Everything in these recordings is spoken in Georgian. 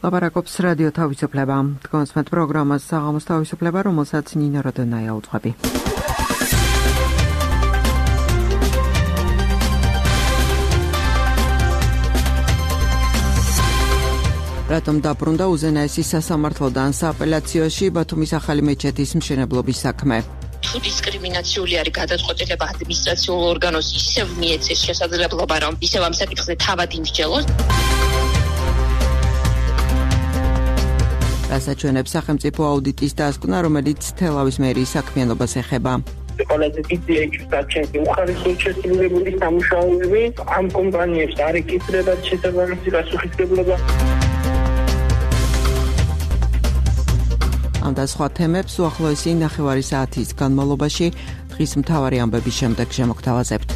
ლაპარაკობს რადიო თავისუფლება. თქვენს პროგრამას საღამოს თავისუფლება, რომელსაც ნინა როდონაია უძღვები. რატომ დაბრუნდა უზენაესის სასამართლოდან სააპელაციოში ბათუმის ახალი მეჩეთის მშენებლობის საქმე? თუ დისკრიმინაციული არის გადაწყვეტილება ადმინისტრაციულ ორგანოს, ისევ მიეცეს შესაძლებლობა, რომ ისევ ამ საკითხზე თავად იმსჯელოს. რასაჩვენებს სახელმწიფო აუდიტის დასკვნა, რომელიც თელავის მერიის საქმიანობას ეხება. ყველაზე დიდი ექსპერტები უხარისხო შესრულებული სამუშაოები ამ კომპანიებს არ ეკისრებათ შესაბამისი პასუხისმგებლობა. ამ და სხვა თემებს უახლოესი 9 საათის განმავლობაში დღის მთავარი ამბების შემდეგ შემოგთავაზებთ.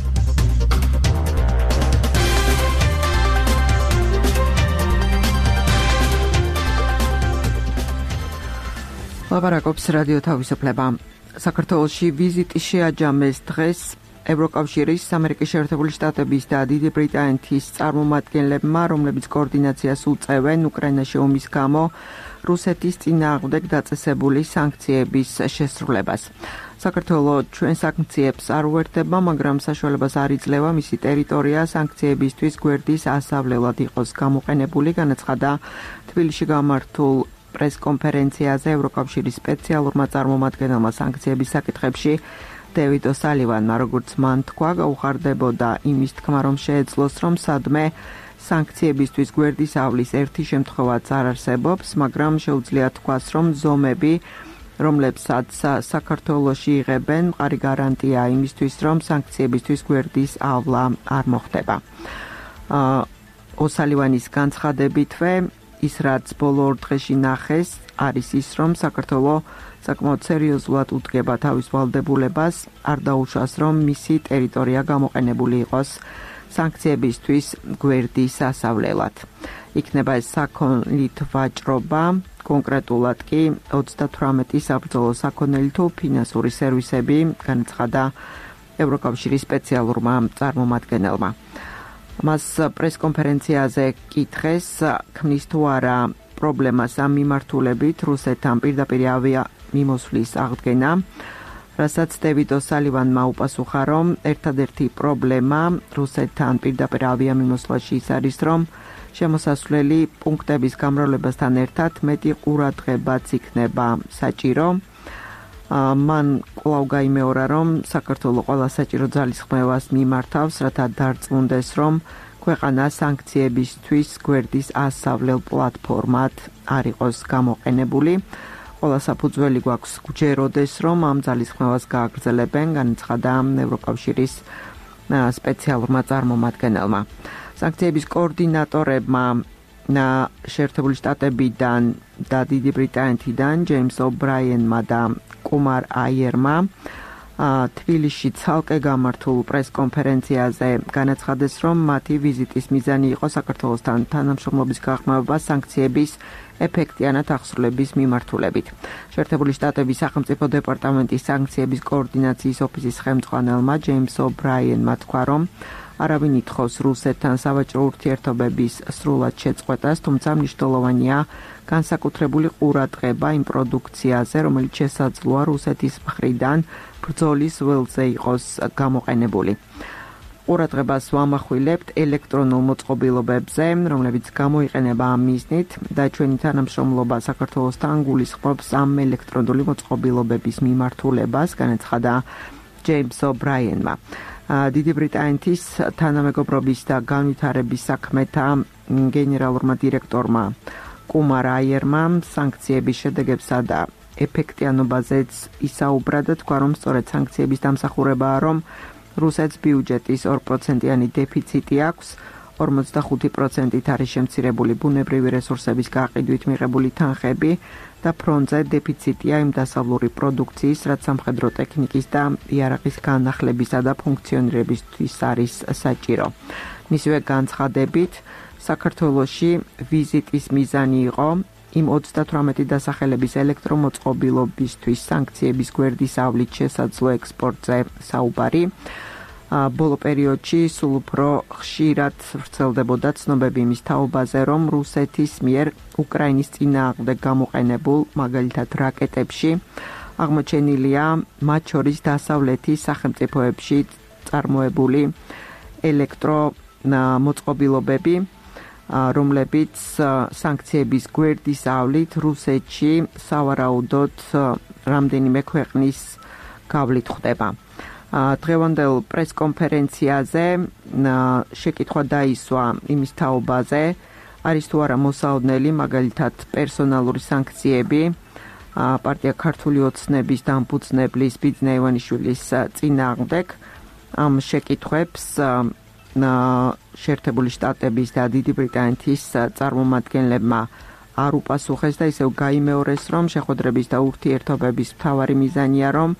ლაპარაკობს რადიო თავისუფლება. საქართველოში ვიზიტი შეაჯამეს დღეს ევროკავშირის, ამერიკის შეერთებული შტატების და დიდი ბრიტანეთის წარმომადგენლებმა, რომლებიც კოორდინაციას უწევენ უკრაინაში ომის გამო რუსეთის წინააღმდეგ დაწესებული სანქციების შესრულებას. საქართველოს ჩვენ სანქციებს არ უერთდება, მაგრამ საშუალებას არ იძლევა მისი ტერიტორია სანქციებისთვის გვერდის ასავლელად იყოს გამოყენებული, განაცხადა თბილისში გამართულ პრესკონფერენციაზე ევროკავშირის სპეციალურმა წარმომადგენელმა სანქციების საკითხებში დევიდ ოსალივანმა, როგორც მან თქვა, გაუხარდებოდა იმის თქმა, რომ შეეძლოს, რომ სადმე სანქციებისთვის გვერდის ავლის ერთი შემთხვევაც არ არსებობს, მაგრამ შეუძლია თქვას, რომ ზომები, რომლებსაც საქართველოში იღებენ, მყარი გარანტია იმისთვის, რომ სანქციებისთვის გვერდის ავლა არ მოხდება. ოსალივანის განცხადებითვე ის რაც ბოლო ორ დღეში ნახეს, არის ის, რომ საქართველოს საკმაოდ სერიოზულად უდგება თავის ვალდებულებას, არ დაუშვას, რომ მისი ტერიტორია გამოყენებული იყოს სანქციებისთვის გვერდის ასავლელად. იქნება ეს საქონლით ვაჭრობა, კონკრეტულად კი 38 საბრძოლო საქონელი თუ ფინანსური სერვისები, განაცხადა ევროკავშირის სპეციალურმა წარმომადგენელმა. მას პრესკონფერენციაზე კითხეს, ქმნის თუ არა პრობლემას ამ მიმართულებით რუსეთთან პირდაპირ ავიამიმოსვლის აღდგენა, რასაც დევიდ ოსალივანმა უპასუხა, რომ ერთადერთი პრობლემა რუსეთთან პირდაპირ ავიამიმოსვლაში ის არის, რომ შემოსასვლელი პუნქტების გამრავლებასთან ერთად მეტი ყურადღებაც იქნება საჭირო. მან კვლავ გაიმეორა, რომ საქართველოს ყველა საჭირო ძალისხმევას მიმართავს, რათა დარწმუნდეს, რომ ქვეყანა სანქციებისთვის გვერდის ასავლელ პლატფორმად არ იყოს გამოყენებული. ყველა საფუძველი გვაქვს გვჯეროდეს, რომ ამ ძალისხმევას გააგრძელებენ, განაცხადა ევროკავშირის სპეციალურმა წარმომადგენელმა. სანქციების კოორდინატორებმა შეერთებული შტატებიდან და დიდი ბრიტანეთიდან ჯეიმს ობრაიენმა და კუმარ აიერმა თბილისში ცალკე გამართულ პრესკონფერენციაზე განაცხადეს, რომ მათი ვიზიტის მიზანი იყო საქართველოსთან თანამშრომლობის გაღრმავება სანქციების ეფექტიანად აღსრულების მიმართულებით. შეერთებული შტატების სახელმწიფო დეპარტამენტის სანქციების კოორდინაციის ოფისის ხელმძღვანელმა ჯეიმს ობრაიენმა თქვა, რომ არავინ ითხოვს რუსეთთან სავაჭრო ურთიერთობების სრულად შეწყვეტას, თუმცა მნიშვნელოვანია განსაკუთრებული ყურადღება იმ პროდუქციაზე, რომელიც შესაძლოა რუსეთის მხრიდან ბრძოლის ველზე იყოს გამოყენებული. ყურადღებას ვამახვილებთ ელექტრონულ მოწყობილობებზე, რომლებიც გამოიყენება ამ მიზნით და ჩვენი თანამშრომლობა საქართველოსთან გულისხმობს ამ ელექტრონული მოწყობილობების მიმართულებას, განაცხადა ჯეიმს ობრაიენმა. დიდი ბრიტანეთის თანამეგობრობის და განვითარების საქმეთა გენერალურმა დირექტორმა კუმარ აიერმა სანქციების შედეგებსა და ეფექტიანობაზეც ისაუბრა და თქვა, რომ სწორედ სანქციების დამსახურებაა, რომ რუსეთს ბიუჯეტის 2%-იანი დეფიციტი აქვს, 45%-ით არის შემცირებული ბუნებრივი რესურსების გაყიდვით მიღებული თანხები და ფრონტზე დეფიციტია იმ დასავლური პროდუქციის, რაც სამხედრო ტექნიკის და იარაღის განახლებისა და ფუნქციონირებისთვის არის საჭირო. მისივე განცხადებით, საქართველოში ვიზიტის მიზანი იყო იმ 38 დასახელების ელექტრომოწყობილობისთვის სანქციების გვერდისავლით შესაძლო ექსპორტზე საუბარი. ბოლო პერიოდში სულ უფრო ხშირად ვრცელდებოდა ცნობები იმის თაობაზე, რომ რუსეთის მიერ უკრაინის წინააღმდეგ გამოყენებულ, მაგალითად რაკეტებში აღმოჩენილია მათ შორის დასავლეთის სახელმწიფოებში წარმოებული ელექტრომოწყობილობები, რომლებიც სანქციების გვერდის ავლით რუსეთში სავარაუდოდ რამდენიმე ქვეყნის გავლით ხდება. დღევანდელ პრესკონფერენციაზე შეკითხვა დაისვა იმის თაობაზე, არის თუ არა მოსაოდნელი, მაგალითად პერსონალური სანქციები პარტია ქართული ოცნების დამფუძნებლის ბიძინა ივანიშვილის წინააღმდეგ. ამ შეკითხვებს შეერთებული შტატების და დიდი ბრიტანეთის წარმომადგენლებმა არ უპასუხეს და ისევ გაიმეორეს, რომ შეხვედრების და ურთიერთობების მთავარი მიზანია, რომ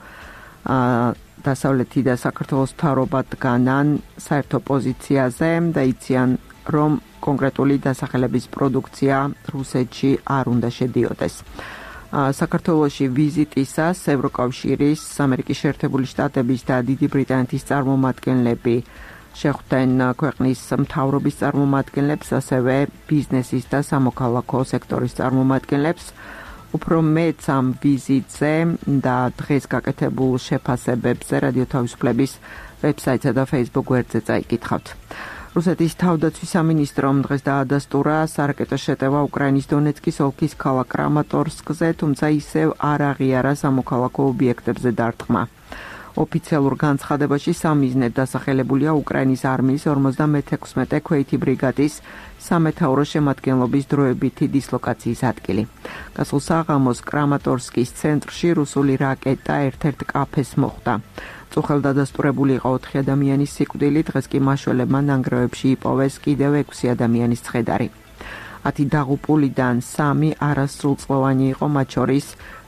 დასავლეთი და საქართველოს მთავრობა დგანან საერთო პოზიციაზე და იციან, რომ კონკრეტული დასახელების პროდუქცია რუსეთში არ უნდა შედიოდეს. საქართველოში ვიზიტისას ევროკავშირის, ამერიკის შეერთებული შტატების და დიდი ბრიტანეთის წარმომადგენლები შეხვდნენ ქვეყნის მთავრობის წარმომადგენლებს, ასევე ბიზნესის და სამოქალაქო სექტორის წარმომადგენლებს. უფრო მეც ამ ვიზიტზე და დღეს გაკეთებულ შეფასებებზე რადიო თავისუფლების ვებსაიტსა და Facebook გვერდზე წაიკითხავთ. რუსეთის თავდაცვის სამინისტრომ დღეს დაადასტურა სარაკეტო შეტევა უკრაინის დონეცკის ოლქის ქალაქ კრამატორსკზე, თუმცა ისევ არ აღიარა სამოქალაქო ობიექტებზე დარტყმა. ოფიციალურ განცხადებაში სამიზნედ დასახელებულია უკრაინის არმიის 56-მე ქვეითი ბრიგადის სამეთაურო შემადგენლობის დროებითი დისლოკაციის ადგილი. გასულ საღამოს კრამატორსკის ცენტრში რუსული რაკეტა ერთ-ერთ კაფეს მოხვდა. წუხელ დადასტურებული იყო 4 ადამიანის სიკვდილი, დღეს კი მაშველებმა ნანგრევებში იპოვეს კიდევ 6 ადამიანის ცხედარი. 10 დაღუპულიდან 3 არასრულწლოვანი იყო, მათ შორის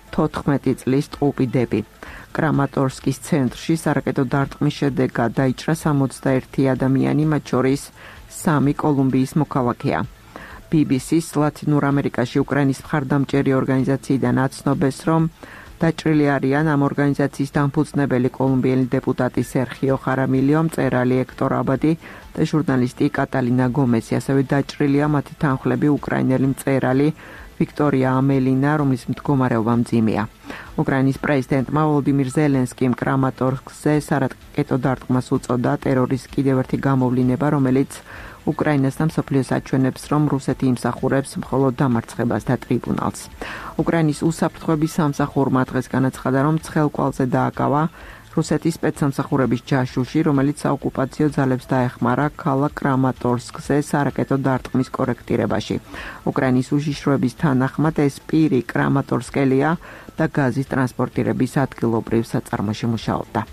14 წლის ტყუპიდები. კრამატორსკის ცენტრში სარაკეტო დარტყმის შედეგად დაიჭრა 61 ადამიანი, მათ შორის 3 კოლუმბიის მოქალაქეა. BBC-ს ლათინურ ამერიკაში უკრაინის მხარდამჭერი ორგანიზაციიდან აცნობეს, რომ დაჭრილი არიან ამ ორგანიზაციის დამფუძნებელი კოლუმბიელი დეპუტატი სერხიო ხარამილიო, მწერალი ექტორ აბადი და ჟურნალისტი კატალინა გომესი, ასევე დაჭრილია მათი თანხლები უკრაინელი მწერალი ვიქტორია ამელინა, რომლის მდგომარეობა მძიმეა. უკრაინის პრეზიდენტმა ვოლოდიმირ ზელენსკიმ კრამატორსკზე სარაკეტო დარტყმას უწოდა ტერორის კიდევ ერთი გამოვლინება, რომელიც უკრაინას და მსოფლიოს აჩვენებს, რომ რუსეთი იმსახურებს მხოლოდ დამარცხებას და ტრიბუნალს. უკრაინის უსაფრთხოების სამსახურმა დღეს განაცხადა, რომ ცხელკვალზე დააკავა რუსეთის სპეცსამსახურების ჯაშუში, რომელიც საოკუპაციო ძალებს დაეხმარა ქალაქ კრამატორსკზე სარაკეტო დარტყმის კორექტირებაში. უკრაინის უშიშროების თანახმად ეს პირი კრამატორსკელია და გაზის ტრანსპორტირების ადგილობრივ საწარმოში მუშაობდა.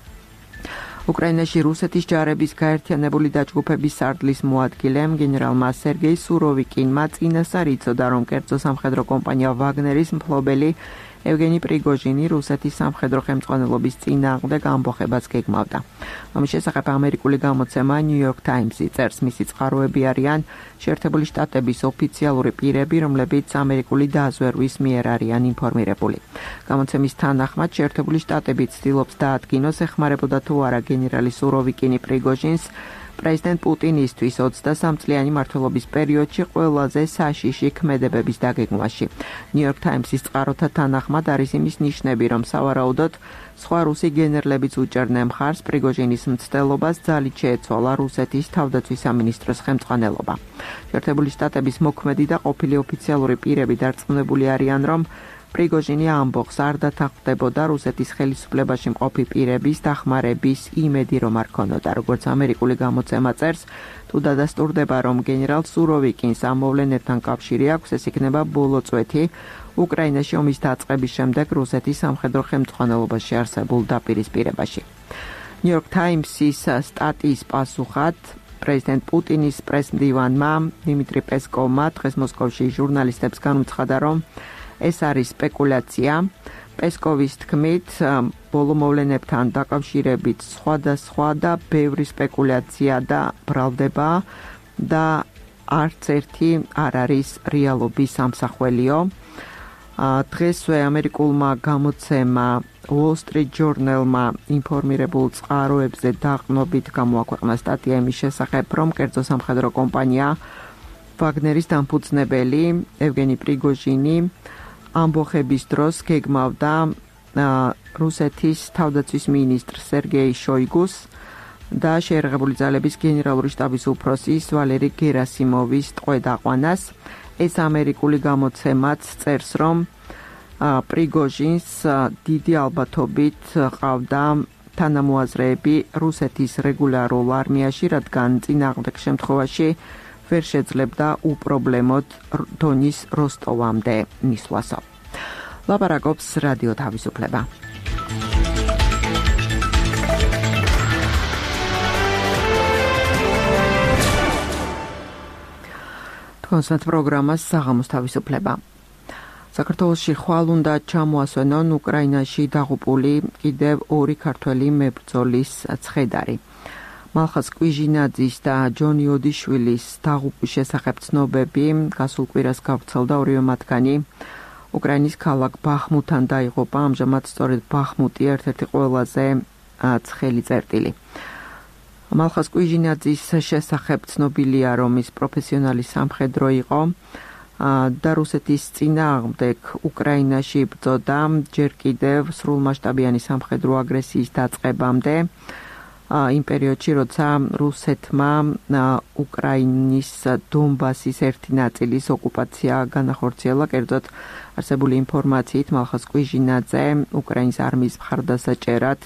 უკრაინაში რუსეთის ჯარების გაერთიანებული დაჯგუფების სარდლის მოადგილემ გენერალმა სერგეი სუროვიკინმა წინასწარ იცოდა, რომ კერძო სამხედრო კომპანია ვაგნერის მფლობელი ევგენი პრიგოჟინი რუსეთის სამხედრო ხელმძღვანელობის წინააღმდეგ ამბოხებას გეგმავდა. ამის შესახებ ამერიკული გამოცემა New York Times-ი წერს, მისი წყაროები არიან შეერთებული შტატების ოფიციალური პირები, რომლებიც ამერიკული დაზვერვის მიერ არიან ინფორმირებული. გამოცემის თანახმად შეერთებული შტატები ცდილობს დაადგინოს, ეხმარებოდა თუ არა გენერალი სუროვიკინი პრიგოჟინს პრეზიდენტ პუტინისთვის 23 წლიანი მმართველობის პერიოდში ყველაზე საშიში ქმედებების დაგეგმვაში. New York Times-ის წყაროთა თანახმად არის იმის ნიშნები, რომ სავარაუდოდ სხვა რუსი გენერლებიც უჭერდნენ მხარს პრიგოჟინის მცდელობას, ძალით შეეცვალა რუსეთის თავდაცვის სამინისტროს ხელმძღვანელობა. შეერთებული შტატების მოქმედი და ყოფილი ოფიციალური პირები დარწმუნებული არიან, რომ პრიგოჟინი ამბოხს არ დათანხმდებოდა რუსეთის ხელისუფლებაში მყოფი პირების დახმარების იმედი რომ არ ქონოდა. როგორც ამერიკული გამოცემა წერს, თუ დადასტურდება, რომ გენერალ სუროვიკინს ამ მოვლენებთან კავშირი აქვს, ეს იქნება ბოლო წვეთი უკრაინაში ომის დაწყების შემდეგ რუსეთის სამხედრო ხელმძღვანელობაში არსებულ დაპირისპირებაში. New York Times-ის სტატიის პასუხად პრეზიდენტ პუტინის პრესმდივანმა დიმიტრი პესკოვმა დღეს მოსკოვში ჟურნალისტებს განუცხადა, რომ ეს არის სპეკულაცია. პესკოვის თქმით, ბოლო მოვლენებთან დაკავშირებით სხვადასხვა და ბევრი სპეკულაცია და ბრალდება და არც ერთი არ არის რეალობის ამსახველიო. დღესვე ამერიკულმა გამოცემა Wall Street Journal-მა ინფორმირებულ წყაროებზე დაყრდნობით გამოაქვეყნა სტატია იმის შესახებ, რომ კერძო სამხედრო კომპანია ვაგნერის დამფუძნებელი ევგენი პრიგოჟინი ამბოხების დროს გეგმავდა რუსეთის თავდაცვის მინისტრ სერგეი შოიგუს და შეერაღებული ძალების გენერალური შტაბის უფროსის ვალერი გერასიმოვის ტყვედ-აყვანას. ეს ამერიკული გამოცემაც წერს, რომ პრიგოჟინს დიდი ალბათობით ყავდა თანამოაზრეები რუსეთის რეგულარულ არმიაში, რადგან წინააღმდეგ შემთხვევაში ვერ შეძლებდა უპრობლემოდ დონის როსტოვამდე მისვლასო. ლაპარაკობს რადიო თავისუფლება. კონსერტ პროგრამას საღამოს თავისუფლება. საქართველოში ხვალ უნდა ჩამოასვენონ უკრაინაში დაღუპული კიდევ 2 ქართველი მებრძოლის ცხედარი. მალხაზ კვიჟინაძის და ჯონი ოდიშვილის დაღუპვის შესახებ ცნობები გასულ კვირას გავრცელდა. ორივე მათგანი უკრაინის ქალაქ ბახმუთთან დაიღუპა. ამჟამად სწორედ ბახმუტი ერთ-ერთი ყველაზე ცხელი წერტილი. მალხაზ კვიჟინაძის შესახებ ცნობილია, რომ ის პროფესიონალი სამხედრო იყო და რუსეთის წინააღმდეგ უკრაინაში იბრძოდა ჯერ კიდევ სრულმასშტაბიანი სამხედრო აგრესიის დაწყებამდე. იმ პერიოდში, როცა რუსეთმა უკრაინის დონბასის ერთი ნაწილის ოკუპაცია განახორციელა, კერძოდ არსებული ინფორმაციით მალხაზ კვიჟინაძე უკრაინის არმიის მხარდასაჭერად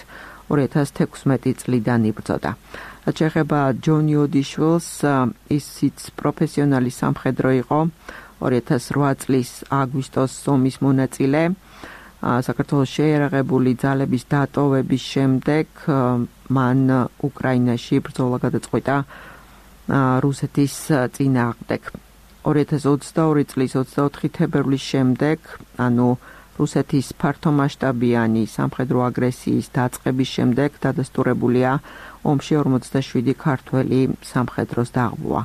2016 წლიდან იბრძოდა. რაც შეეხება ჯონი ოდიშვილს, ისიც პროფესიონალი სამხედრო იყო. 2008 წლის აგვისტოს ომის მონაწილე. საქართველოს შეიარაღებული ძალების დატოვების შემდეგ მან უკრაინაში ბრძოლა გადაწყვიტა რუსეთის წინააღმდეგ. 2022 წლის 24 თებერვლის შემდეგ, ანუ რუსეთის ფართომასშტაბიანი სამხედრო აგრესიის დაწყების შემდეგ დადასტურებულია ომში 47 ქართველი სამხედროს დაღუპვა.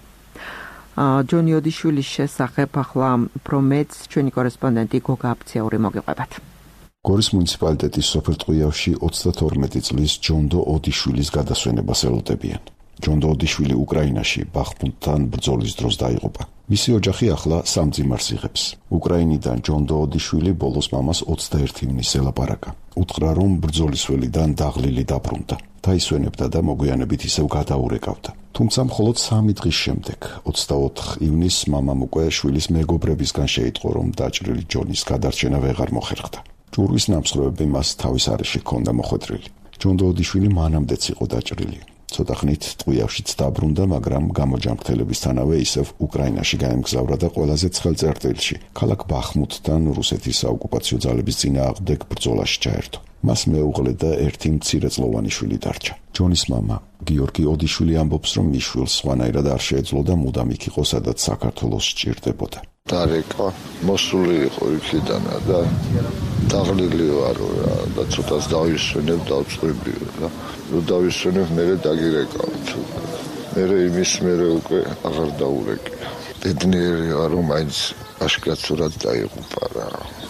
ჯონი ოდიშვილის შესახებ ახლა პრომეც ჩვენი კორესპონდენტი გოგა აფციური მოგიყვებათ. გორის მუნიციპალიტეტის სოფელ ტყვიავში 32 წლის ჯონდო ოდიშვილის გადასვენებას ელოდებიან. ჯონდო ოდიშვილი უკრაინაში ბახმუტთან ბრძოლის დროს დაიღუპა. მისი ოჯახი ახლა სამძიმარს იღებს. უკრაინიდან ჯონდო ოდიშვილი ბოლოს მამას 21 ივნისს ელაპარაკა. უთხრა, რომ ბრძოლის ველიდან დაღლილი დაბრუნდა. დაისვენებდა და მოგვიანებით ისევ გადაურეკავდა. თუმცა მხოლოდ 3 დღის შემდეგ, 24 ივნისს მამამ უკვე შვილის მეგობრებისგან შეიტყო, რომ დაჭრილი ჯონის გადარჩენა ვეღარ მოხერხდა. ჭურვის ნამსხვრევები მას თავის არეში ჰქონდა მოხვედრილი. ჯონდო ოდიშვილი მანამდეც იყო დაჭრილი. ცოტა ხნით ტყვიავშიც დაბრუნდა, მაგრამ გამოჯანმრთელებისთანავე ისევ უკრაინაში გაემგზავრა და ყველაზე ცხელ წერტილში, ქალაქ ბახმუტთან რუსეთის საოკუპაციო ძალების წინააღმდეგ ბრძოლაში ჩაერთო. მას მეუღლე და ერთი მცირეწლოვანი შვილი დარჩა. ჯონის მამა, გიორგი ოდიშვილი ამბობს, რომ მის შვილს სხვანაირად არ შეეძლო და მუდამ იქ იყო, სადაც საქართველოს სჭირდებოდა. დარეკა მოსული იყო იქიდან და დაღლილი ვარო და ცოტას დავისვენებ დავწყვიბიო და რო დავისვენებ მერე დაგირეკავთ. მერე იმის მერე უკვე აღარ დაურეკე. ბედნიერი ვარო, მაინც აშკაცურად დაიღუპა რა.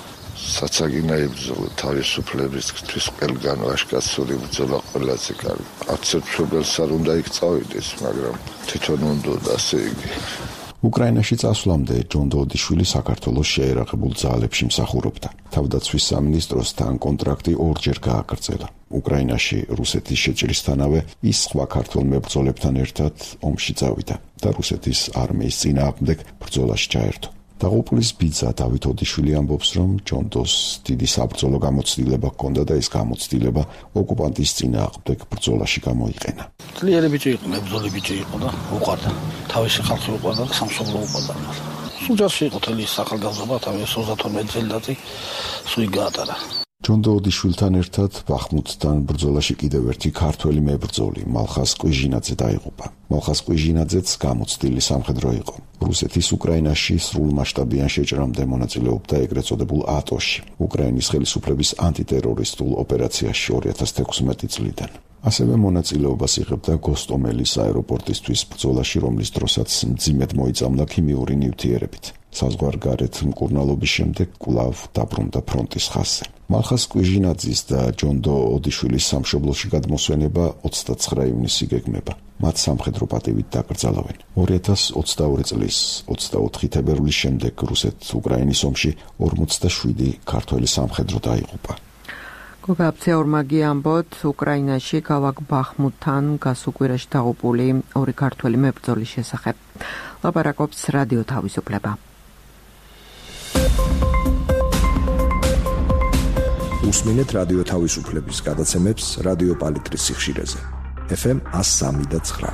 საცაგინა იბრძოლა თავისუფლებისთვის ყველგან აშკაცური ბრძოლა ყველაზე კარგი. არც ერთ მშობელს არ უნდა იქ წავიდეს, მაგრამ თვითონ უნდა ასე იგი. უკრაინაში წასვლამდე ჯონდო ოდიშვილი საქართველოს შეიარაღებულ ძალებში მსახურობდა. თავდაცვის სამინისტროსთან კონტრაქტი 2-ჯერ გააგრძელა. უკრაინაში რუსეთის შეჭრისთანავე ის სხვა ქართველ მებრძოლებთან ერთად ომში წავიდა და რუსეთის არმიის წინააღმდეგ ბრძოლაში ჩაერთო. დაღუპულის ბიძა დავით ოდიშვილი ამბობს, რომ ჯონდოს დიდი საბრძოლო გამოცდილება ჰქონდა და ეს გამოცდილება ოკუპანტის წინააღმდეგ ბრძოლაში გამოიყენა. ძლიერი ბიჭი იყო, მებრძოლი ბიჭი იყო და უყვარდა. თავისი ხალხი უყვარდა და სამშობლო უყვარდა. სუჯაში იყო თელი სახალხო თავის 32 წელიწადში სუი გაატარა. ჯონდო ოდიშვილთან ერთად ბახმუტთან ბრძოლაში კიდევ ერთი ქართველი მებრძოლი მალხაზ კვიჟინაძე დაიღუპა. მალხაზ კვიჟინაძეც გამოცდილი სამხედრო იყო. რუსეთის უკრაინაში სრულმასშტაბიან შეჭრამდე მონაწილეობდა ეგრეთ წოდებულ ატოში, უკრაინის ხელისუფლების ანტიტერორისტულ ოპერაციაში 2016 წლიდან. ასევე მონაწილეობას იღებდა გოსტომელის აეროპორტისთვის ბრძოლაში, რომლის დროსაც მძიმედ მოიწამლა ქიმიური ნივთიერებით. საზღვარგარეთ მკურნალობის შემდეგ კვლავ დაბრუნდა ფრონტის ხაზზე. მალხას კვიჟინაძის და ჯონდო ოდიშვილის სამშობლოში გადმოსვენება 29 ივნისი გეგმება. მათ სამხედრო პატივით დაკრძალავენ. 2022 წლის 24 თებერვლის შემდეგ რუსეთ-უკრაინის ომში 47 ქართველი სამხედრო დაიღუპა. გოგაბცე ორმაგი ამბოთ, უკრაინაში ქალაქ ბახმუთთან გასუკვირაში დაღუპული 2 ქართველი მებრძოლის შესახებ. ლაპარაკობს რადიო თავისუფლება. უსმინეთ რადიო თავისუფლების გადაცემებს რადიო პალიტრის სიხშირეზე. FM 103.9.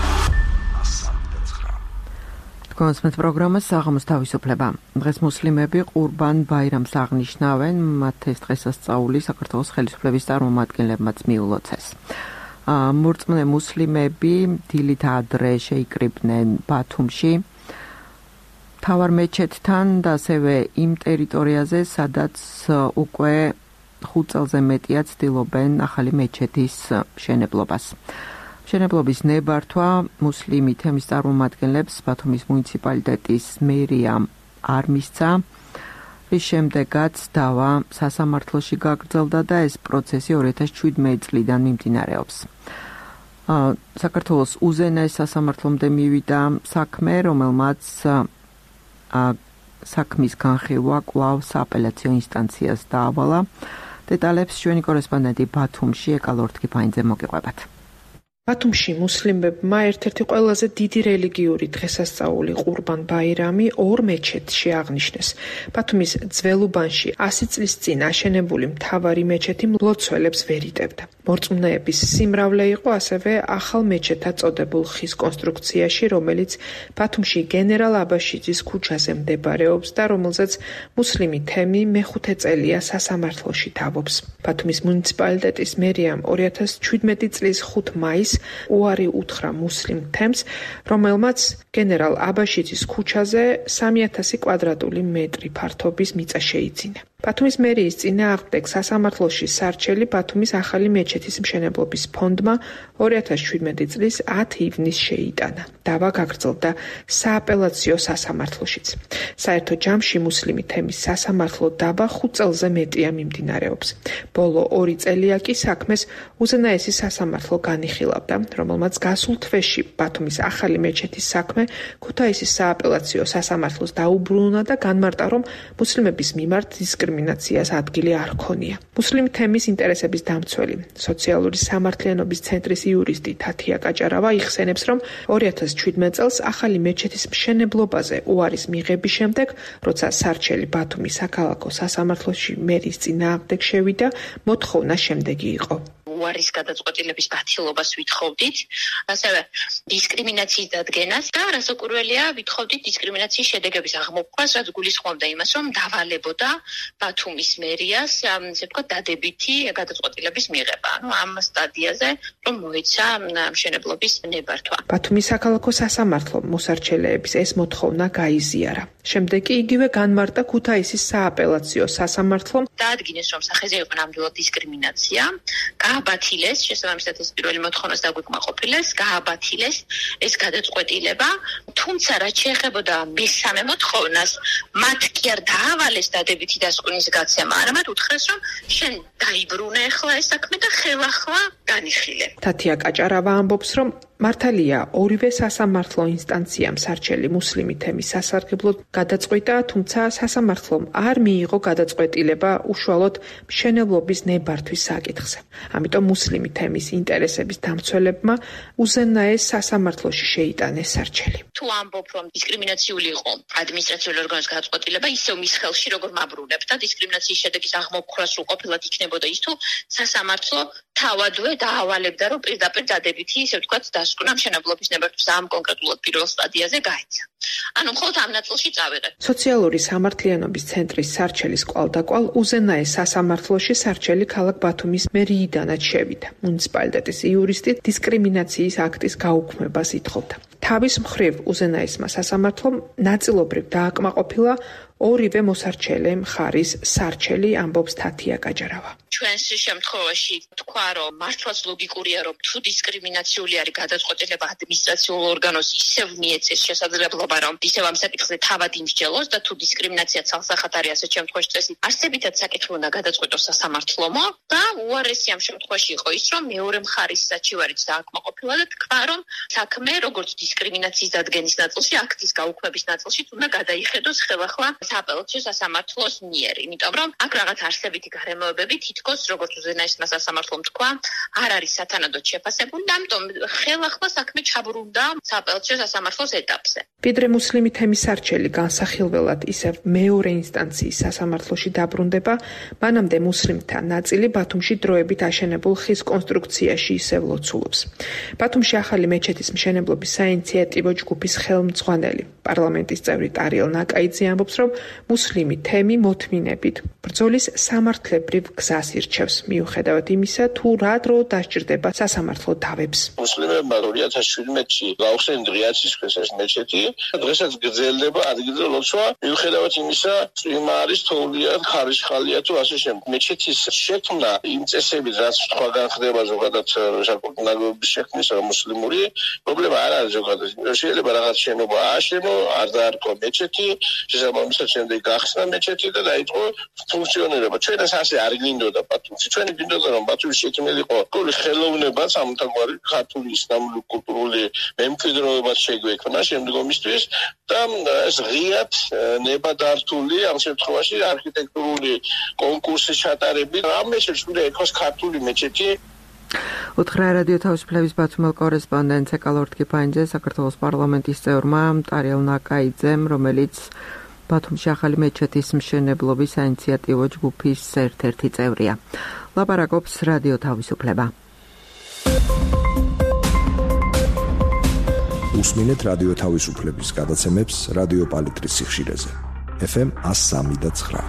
კონსმეთ პროგრამა საღამოს თავისუფლება. დღეს მუსლიმები ყურბან ბაირამს აღნიშნავენ, მათ ეს დღესასწაული საქართველოს ხელისუფლების წარმომადგენლებმაც მიულოცეს. მორწმუნე მუსლიმები დილით ადრე შეიკრიბნენ ბათუმში, მთავარ მეჩეთთან და ასევე იმ ტერიტორიაზე, სადაც უკვე 5 წელზე მეტია ცდილობენ ახალი მეჩეთის მშენებლობას. მშენებლობის ნებართვა მუსლიმი თემის წარმომადგენლებს ბათუმის მუნიციპალიტეტის მერია არ მისცა, რის შემდეგაც დავა სასამართლოში გაგრძელდა და ეს პროცესი 2017 წლიდან მიმდინარეობს. საქართველოს უზენაეს სასამართლომდე მივიდა საქმე, რომელმაც საქმის განხილვა კვლავ სააპელაციო ინსტანციას დაავალა. დეტალებს ჩვენი კორესპონდენტი ბათუმში ეკალორთკიფაინძე მოგიყვებათ. ბათუმში მუსლიმებმა ერთ-ერთი ყველაზე დიდი რელიგიური დღესასწაული ყურბან ბაირამი 2 მეჩეთში აღნიშნეს. ბათუმის ძველუბანში 100 წლის წინ აშენებული მთავარი მეჩეთი მლოცველებს ვერ იტევდა. მორწმუნეების სიმრავლე იყო ასევე ახალ მეჩეთად წოდებულ ხის კონსტრუქციაში, რომელიც ბათუმში გენერალ აბაშიძის ქუჩაზე მდებარეობს და რომელზეც მუსლიმი თემი მეხუთე წელია სასამართლოში თავობს. ბათუმის მუნიციპალიტეტის მერიამ 2017 წლის 5 მაისს უარი უთხრა მუსლიმ თემს, რომელმაც გენერალ აბაშიძის ქუჩაზე 3000 კვადრატული მეტრი ფართობის მიწა შეიძინა. ბათუმის მერიის წინააღმდეგ სასამართლოში სარჩელი ბათუმის ახალი მეჩეთის მშენებლობის ფონდმა 2017 წლის 10 ივნისს შეიტანა. დავა გაგრძელდა სააპელაციო სასამართლოშიც. საერთო ჯამში მუსლიმი თემის სასამართლო დავა 5 წელზე მეტია მიმდინარეობს. ბოლო 2 წელია კი საქმეს უზენაესი სასამართლო განიხილავდა, რომელმაც გასულ თვეში ბათუმის ახალი მეჩეთის საქმე ქუთაისის სააპელაციო სასამართლოს დაუბრუნა და განმარტა, რომ მუსლიმების მიმართ დისკრიმინაციას ადგილი არ ქონია. მუსლიმ თემის ინტერესების დამცველი, სოციალური სამართლიანობის ცენტრის იურისტი თათია კაჭარავა იხსენებს, რომ 2017 წელს ახალი მეჩეთის მშენებლობაზე უარის მიღების შემდეგ, როცა სარჩელი ბათუმის საქალაქო სასამართლოში მერის წინააღმდეგ შევიდა, მოთხოვნა შემდეგი იყო. უარის გადაწყვეტილების გაცილებას ვითხოვდით, ასევე დისკრიმინაციის დადგენას და რასაკვირველია, ვითხოვდით დისკრიმინაციის შედეგების აღმოფხვას, რაც გულისხმობდა იმას, რომ დავალებოდა ბათუმის მერიას, ესე ვთქვათ, დადებითი გადაწყვეტილების მიღება. ამ სტადიაზე, რომ მოეცა მშენებლობის ნებართვა. ბათუმის საქალაქო სასამართლომ მოსარჩელეების ეს მოთხოვნა გაიზიარა. შემდეგ კი იგივე განმარტა ქუთაისის სააპელაციო სასამართლომ, დაადგინეს, რომ სახეზე იყო ნამდვილად დისკრიმინაცია, გააბათილეს, შესაბამისად ეს პირველი მოთხოვნას დაგვიკმაყოფილეს, გააბათილეს ეს გადაწყვეტილება, თუმცა რაც შეეხებოდა მესამე მოთხოვნას, მათ კი არ დაავალეს დადებითი დასკვნის გაცემა, არამედ უთხრეს, რომ შენ დაიბრუნე ახლა ეს საქმე და ხელახლა განიხილე. თათია კაჭარავა ამბობს, რომ მართალია ორივე სასამართლო ინსტანციამ სარჩელი მუსლიმი თემის სასარგებლოდ გადაწყვიტა, თუმცა სასამართლომ არ მიიღო გადაწყვეტილება უშუალოდ მშენებლობის ნებართვის საკითხზე. ამიტომ მუსლიმი თემის ინტერესების დამცველებმა უზენაეს სასამართლოში შეიტანეს სარჩელი. თუ ამბობ, რომ დისკრიმინაციული იყო ადმინისტრაციული ორგანოს გადაწყვეტილება, ისევ მის ხელში როგორ მაბრუნებთ და დისკრიმინაციის შედეგის აღმოფხვას უყოფილად იქნებოდა ის, თუ სასამართლო თავადვე დაავალებდა, რომ პირდაპირ დადებითი, ისე ვთქვათ, დასკვნა მშენებლობის ნებართვის ამ კონკრეტულად პირველ სტადიაზე გაეცა. ანუ მხოლოდ ამ ნაწილში წავიღეთ. სოციალური სამართლიანობის ცენტრის სარჩელის კვალდაკვალ უზენაეს სასამართლოში სარჩელი ქალაქ ბათუმის მერიიდანაც შევიდა. მუნიციპალიტეტის იურისტი დისკრიმინაციის აქტის გაუქმებას ითხოვდა. თავის მხრივ უზენაესმა სასამართლომ ნაწილობრივ დააკმაყოფილა ორივე მოსარჩელე მხარის სარჩელი, ამბობს თათია გაჯარავა. ჩვენს შემთხვევაში თქვა, რომ მართლაც ლოგიკურია, რომ თუ დისკრიმინაციული არის გადაწყვეტილება ადმინისტრაციულ ორგანოს ისევ მიეცეს შესაძლებლობა, რომ ისევ ამ საკითხზე თავად იმსჯელოს და თუ დისკრიმინაცია ცალსახად არის ასეთ შემთხვევაში წესით, არსებითად საკითხი უნდა გადაწყვეტოს სასამართლომო და უარესი ამ შემთხვევაში იყო ის, რომ მეორე მხარის საჩივარიც დააკმაყოფილა და თქვა, რომ საქმე როგორც დისკრიმინაციის დადგენის ნაწილში, აქტის გაუქმების ნაწილში უნდა გადაიხედოს ხელახლა სააპელაციო სასამართლოს მიერ, იმიტომ რომ აქ რაღაც არსებითი გარემოებები თითქოს როგორც უზენაესმა სასამართლომ თქვა, არ არის სათანადოდ შეფასებული და ამიტომ ხელახლა საქმე ჩაბრუნდა სააპელაციო სასამართლოს ეტაპზე. ვიდრე მუსლიმი თემის სარჩელი განსახილველად ისევ მეორე ინსტანციის სასამართლოში დაბრუნდება, მანამდე მუსლიმთა ნაწილი ბათუმში დროებით აშენებულ ხის კონსტრუქციაში ისევ ლოცულობს. ბათუმში ახალი მეჩეთის მშენებლობის საინიციატივო ჯგუფის ხელმძღვანელი, პარლამენტის წევრი ტარიელ ნაკაიძე ამბობს, რომ მუსლიმი თემი მოთმინებით ბრძოლის სამართლებრივ გზას ირჩევს, მიუხედავად იმისა, თუ რა დრო დასჭირდება სასამართლო დავებს. მუსლიმებმა 2017-ში გაუხსენ დღეაცის ქვეს ეს მეჩეთი, დღესაც გრძელდება ადგილზე ლოცვა, მიუხედავად იმისა, წვიმა არის თოვლია, ხარისხალია თუ ასე შემდეგ. მეჩეთის შექმნა იმ წესებით, რაც სხვაგან ხდება ზოგადად საკუთნაგობის შექმნის მუსლიმური პრობლემა არ არის ზოგადად. შეიძლება რაღაც შენობა ააშენო, არ დაარქვა მეჩეთი, შესაბამისად შემდეგ გახსნა მეჩეთი და დაიწყო ფუნქციონირება. ჩვენას ასე არ გინდოდა ბათუმში. ჩვენი გინდოდა რომ ბათუმში შექმნილიყო კული ხელოვნებაც, ამთაგვარი ქართული ისლამური კულტურული მემკვიდრეობაც შეგვექმნა შემდგომისთვის და ეს ღიად ნებადართული ამ შემთხვევაში არქიტექტურული კონკურსის ჩატარებით ამ მეჩეთს უნდა ეკოს ქართული მეჩეთი. უთხრა რადიო თავისუფლების ბათუმელ კორესპონდენტ ეკალორდ კიფაინძე საქართველოს პარლამენტის წევრმა ტარიელ ნაკაიძემ, რომელიც ბათუმში ახალი მეჩეთის მშენებლობის საინიციატივო ჯგუფის ერთ-ერთი წევრია. ლაპარაკობს რადიო თავისუფლება. უსმინეთ რადიო თავისუფლების გადაცემებს რადიო პალიტრის სიხშირეზე. FM 103.9.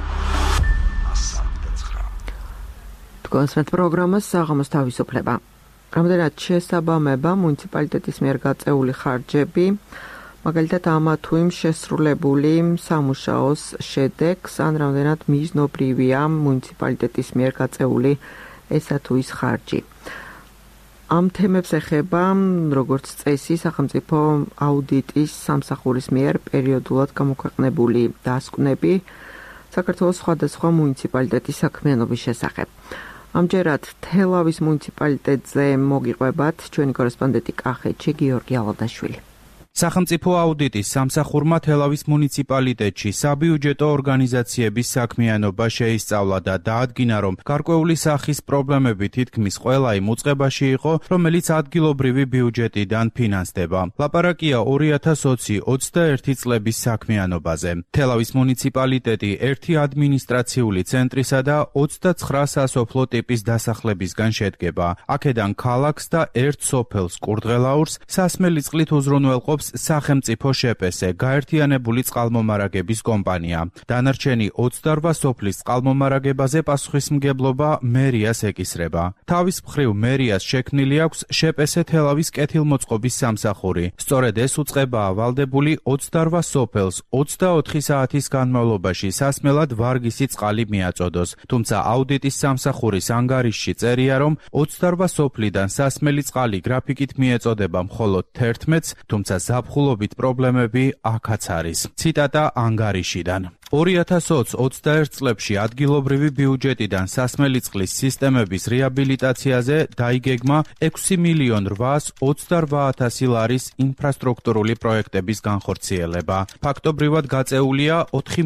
კონსერტ პროგრამას საღამოს თავისუფლება. რამდენად შესაბამება მუნიციპალიტეტის მიერ გაწეული ხარჯები, მაგალითად ამა თუ იმ შესრულებული სამუშაოს შედეგს, ან რამდენად მიზნობრივია მუნიციპალიტეტის მიერ გაწეული ესა თუ ის ხარჯი. ამ თემებს ეხება, როგორც წესი, სახელმწიფო აუდიტის სამსახურის მიერ პერიოდულად გამოქვეყნებული დასკვნები საქართველოს სხვადასხვა მუნიციპალიტეტის საქმიანობის შესახებ. ამჯერად თელავის მუნიციპალიტეტზე მოგიყვებათ ჩვენი კორესპონდენტი კახეთში გიორგი ალადაშვილი. სახელმწიფო აუდიტის სამსახურმა თელავის მუნიციპალიტეტში საბიუჯეტო ორგანიზაციების საქმიანობა შეისწავლა და დაადგინა, რომ გარკვეული სახის პრობლემები თითქმის ყველა იმ უწყებაში იყო, რომელიც ადგილობრივი ბიუჯეტიდან ფინანსდება. ლაპარაკია 2021 წლების საქმიანობაზე. თელავის მუნიციპალიტეტი ერთი ადმინისტრაციული ცენტრისა და 29 სასოფლო ტიპის დასახლებისგან შედგება. აქედან ქალაქს და ერთ სოფელს კურდღელაურს სასმელი წყლით უზრუნველყოფს სახელმწიფო შეპესე, გაერთიანებული წყალმომარაგების კომპანია. დანარჩენი 28 სოფლის წყალმომარაგებაზე პასუხისმგებლობა მერიას ეკისრება. თავის მხრივ მერიას შექმნილი აქვს შეპესე თელავის კეთილმოწყობის სამსახური. სწორედ ეს უწყებაა ვალდებული 28 სოფელს 24 საათის განმავლობაში სასმელად ვარგისი წყალი მიაწოდოს. თუმცა აუდიტის სამსახურის ანგარიშში წერია, რომ 28 სოფლიდან სასმელი წყალი გრაფიკით მიეწოდება მხოლოდ 11-ს, თუმცა ზაფხულობით პრობლემები აქაც არის. ციტატა ანგარიშიდან. 2021 წლებში ადგილობრივი ბიუჯეტიდან სასმელი წყლის სისტემების რეაბილიტაციაზე დაიგეგმა 6.828.000 ლარის ინფრასტრუქტურული პროექტების განხორციელება. ფაქტობრივად გაწეულია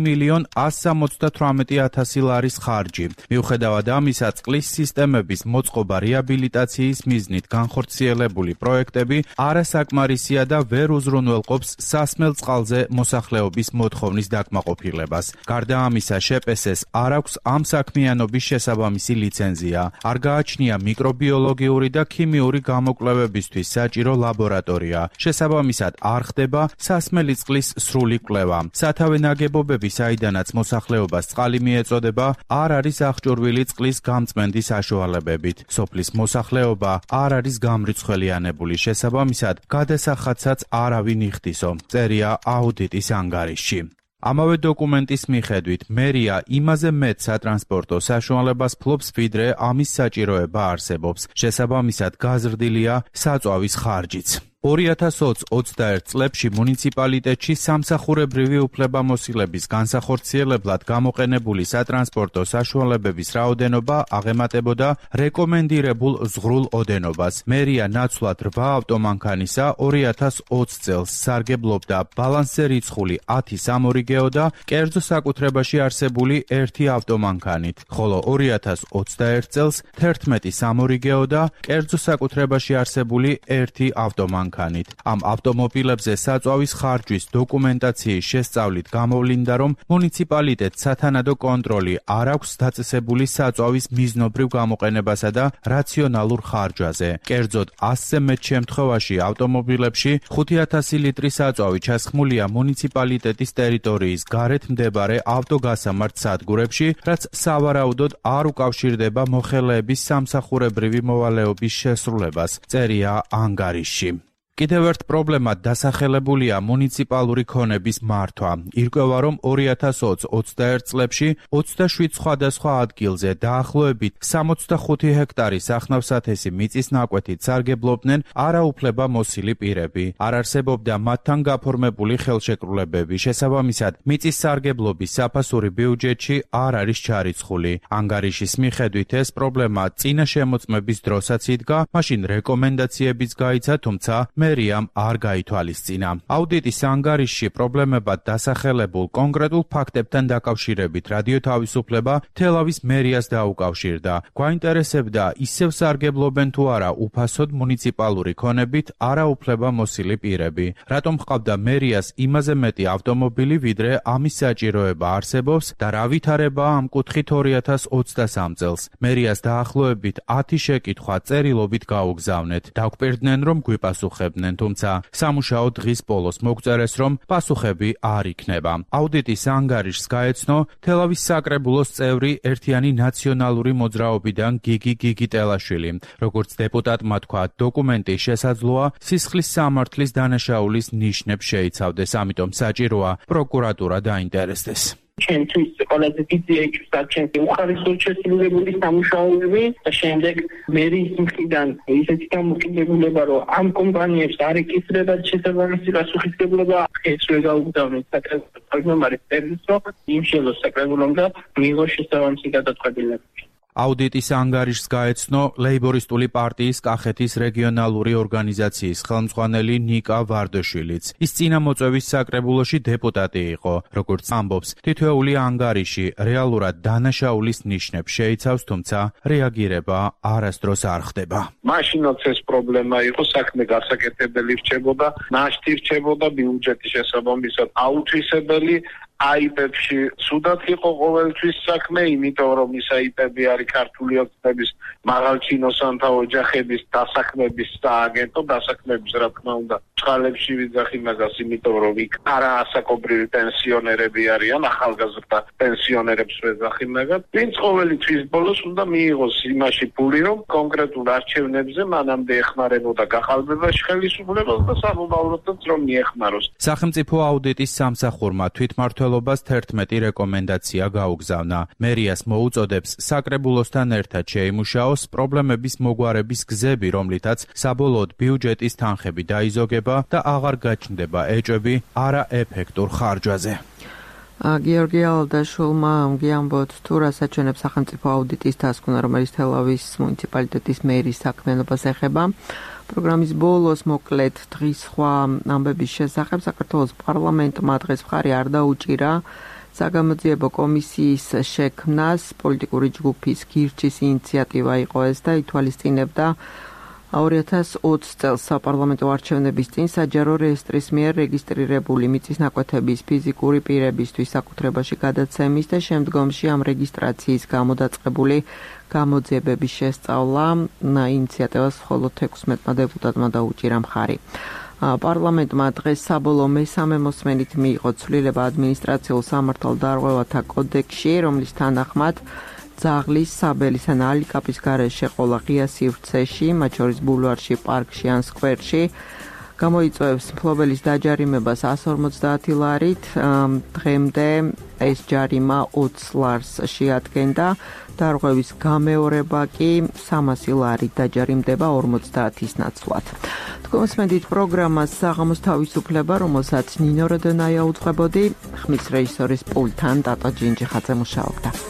4.178.000 ლარის ხარჯი. მიუხედავად ამისა, წყლის სისტემების მოწყობა რეაბილიტაციის მიზნით განხორციელებული პროექტები არასაკმარისია და ვერ უზრუნველყოფს სასმელ წყალზე მოსახლეობის მოთხოვნის დაკმაყოფილებას. გარდა ამისა, შეპესეს არ აქვს ამ საქმიანობის შესაბამისი ლიცენზია. არ გააჩნია მიკრობიოლოგიური და ქიმიური გამოკვლევებისთვის საჭირო ლაბორატორია. შესაბამისად, არ ხდება სასმელი წყლის სრული კვლევა. სათავე ნაგებობები, საიდანაც მოსახლეობას წყალი მიეწოდება, არ არის აღჭურვილი წყლის გამწმენდის საშუალებებით. სოფლის მოსახლეობა არ არის გამრიცხველიანებული. შესაბამისად, გადასახადსაც არავინ იხდისო. წერია აუდიტის ანგარიშში. ამავე დოკუმენტის მიხედვით, მერია იმაზე მეტ სატრანსპორტო საშუალებას ფლობს, ვიდრე ამის საჭიროება არსებობს. შესაბამისად, გაზრდილია საწვავის ხარჯიც. 2021 წლებში მუნიციპალიტეტში სამსახურებრივი უფლებამოსილების განსახორციელებლად გამოყენებული სატრანსპორტო საშუალებების რაოდენობა აღემატებოდა რეკომენდირებულ ზღვრულ ოდენობას. მერია ნაცვლად 8 ავტომანქანისა 2020 წელს სარგებლობდა ბალანსზე რიცხული 10 სამორიგეო და კერძო საკუთრებაში არსებული 1 ავტომანქანით, ხოლო 2021 წელს 11 სამორიგეო და კერძო საკუთრებაში არსებული 1 ავტომანქანით. ამ ავტომობილებზე საწვავის ხარჯვის დოკუმენტაციის შესწავლით გამოვლინდა, რომ მუნიციპალიტეტს სათანადო კონტროლი არ აქვს დაწესებული საწვავის მიზნობრივ გამოყენებასა და რაციონალურ ხარჯვაზე. კერძოდ, 100-ზე მეტ შემთხვევაში ავტომობილებში 5000 ლიტრის საწვავი ჩასხმულია მუნიციპალიტეტის ტერიტორიის გარეთ მდებარე ავტოგასამართ სადგურებში, რაც სავარაუდოდ არ უკავშირდება მოხელეების სამსახურებრივი მოვალეობის შესრულებას, წერია ანგარიშში. კიდევ ერთ პრობლემად დასახელებულია მუნიციპალური ქონების მართვა. ირკვევა, რომ 2021 წლებში 27 სხვადასხვა ადგილზე დაახლოებით 65 ჰექტარი სახნავსათესი მიწის ნაკვეთით სარგებლობდნენ არაუფლებამოსილი პირები. არ არსებობდა მათთან გაფორმებული ხელშეკრულებები. შესაბამისად, მიწის სარგებლობის საფასური ბიუჯეტში არ არის ჩარიცხული. ანგარიშის მიხედვით ეს პრობლემა წინა შემოწმების დროსაც იდგა, მაშინ რეკომენდაციებიც გაიცა, თუმცა მერიამ არ გაითვალისწინა. აუდიტის ანგარიშში პრობლემებად დასახელებულ კონკრეტულ ფაქტებთან დაკავშირებით რადიო თავისუფლება თელავის მერიას დაუკავშირდა. გვაინტერესებდა, ისევ სარგებლობენ თუ არა უფასოდ მუნიციპალური ქონებით არაუფლებამოსილი პირები. რატომ ჰყავდა მერიას იმაზე მეტი ავტომობილი, ვიდრე ამის საჭიროება არსებობს და რა ვითარებაა ამ კუთხით 2023 წელს. მერიას დაახლოებით 10 შეკითხვა წერილობით გაუგზავნეთ. დაგვპირდნენ, რომ გვიპასუხებდნენ, თუმცა სამუშაო დღის ბოლოს მოგწერეს, რომ პასუხები არ იქნება. აუდიტის ანგარიშს გაეცნო თელავის საკრებულოს წევრი ერთიანი ნაციონალური მოძრაობიდან გიგი გიგიტელაშვილი. როგორც დეპუტატმა თქვა, დოკუმენტი შესაძლოა სისხლის სამართლის დანაშაულის ნიშნებს შეიცავდეს, ამიტომ საჭიროა პროკურატურა დაინტერესდეს. ჩემთვის ყველაზე დიდი ეჭვს ჩემს უხარისხო შესრულებული სამუშაოები და შემდეგ მერიის მხრიდან ისეთი დამოკიდებულება, რომ ამ კომპანიებს არ ეკისრება შესაბამისი პასუხისმგებლობა, ეს ვერ გაუგზავნეს საკრებულოს მომარის წერილს, რომ იმ შეძლოს საკრებულომ და მიიღოს შესაბამისი გადაწყვეტილება. აუდიტის ანგარიშს გაეცნო ლეიბორისტული პარტიის კახეთის რეგიონალური ორგანიზაციის ხელმძღვანელი ნიკა ვარდაშვილიც. ის წინა მოწვევის საკრებულოში დეპუტატი იყო. როგორც ამბობს, თითოეული ანგარიში რეალურად დანაშაულის ნიშნებს შეიცავს, თუმცა რეაგირება არასდროს არ ხდება. მაშინაც ეს პრობლემა იყო, საქმე გასაკეთებელი რჩებოდა, ნაშთი რჩებოდა, ბიუჯეტის შესაბამისად აუთვისებელი. აიპებში სუდად იყო ყოველთვის საქმე, იმიტომ რომ ის აიპები არის ქართული ოცნების მაღალჩინოსანთა ოჯახების დასაქმების სააგენტო, დასაქმების რა თქმა უნდა წყალებში ვიძახი მაგას, იმიტომ რომ იქ არაასაკობრივი პენსიონერები არიან, ახალგაზრდა პენსიონერებს ვეძახი მაგას. ვინც ყოველი თვის ბოლოს უნდა მიიღოს იმაში ფული, რომ კონკრეტულ არჩევნებზე მანამდე ეხმარებოდა გახალბებაში ხელისუფლებას და სამომავლოდაც რომ მიეხმაროს. სახელმწიფო აუდიტის სამსახურმა თვითმმართველობას 11 რეკომენდაცია გაუგზავნა. მერიას მოუწოდებს საკრებულოსთან ერთად შეიმუშაოს პრობლემების მოგვარების გზები, რომლითაც საბოლოოდ ბიუჯეტის თანხები დაიზოგება და აღარ გაჩნდება ეჭვები არაეფექტურ ხარჯვაზე. გიორგი ალდაშვილმა ამბობთ, თუ რა საჩვენებს სახელმწიფო აუდიტის დასკვნა, რომელიც თელავის მუნიციპალიტეტის მერის საქმიანობას ეხება. პროგრამის ბოლოს მოკლედ დღის სხვა ამბების შესახებ საქართველოს პარლამენტმა დღეს მხარი არ დაუჭირა საგამოძიებო კომისიის შექმნას. პოლიტიკური ჯგუფის გირჩის ინიციატივა იყო ეს და ითვალისწინებდა 2020 წელს საპარლამენტო არჩევნების წინ საჯარო რეესტრის მიერ რეგისტრირებული მიწის ნაკვეთების ფიზიკური პირებისთვის საკუთრებაში გადაცემის და შემდგომში ამ რეგისტრაციის გამო დაწყებული გამოძიებების შესწავლა ინიციატივას მხოლოდ 16 დეპუტატმა დაუჭირა მხარი. პარლამენტმა დღეს საბოლოო მესამე მოსმენით მიიღო ცვლილება ადმინისტრაციულ სამართალდარღვევათა კოდექსში, რომლის თანახმად ძაღლის, საბელის ან ალიკაპის გარეშე ყოლა ღია სივრცეში, მათ შორის ბულვარში, პარკში ან სკვერში გამოიწვევს მფლობელის დაჯარიმებას 150 ლარით, დღემდე ეს ჯარიმა 20 ლარს შეადგენდა, დარღვევის გამეორება კი 300 ლარით დაჯარიმდება 50-ის ნაცვლად. თქვენსმენდით პროგრამას საღამოს თავისუფლება, რომელსაც ნინო როდონაია უძღვებოდი, ხმის რეჟისორის პულტთან ტატო ჯინჯიხაძე მუშაობდა.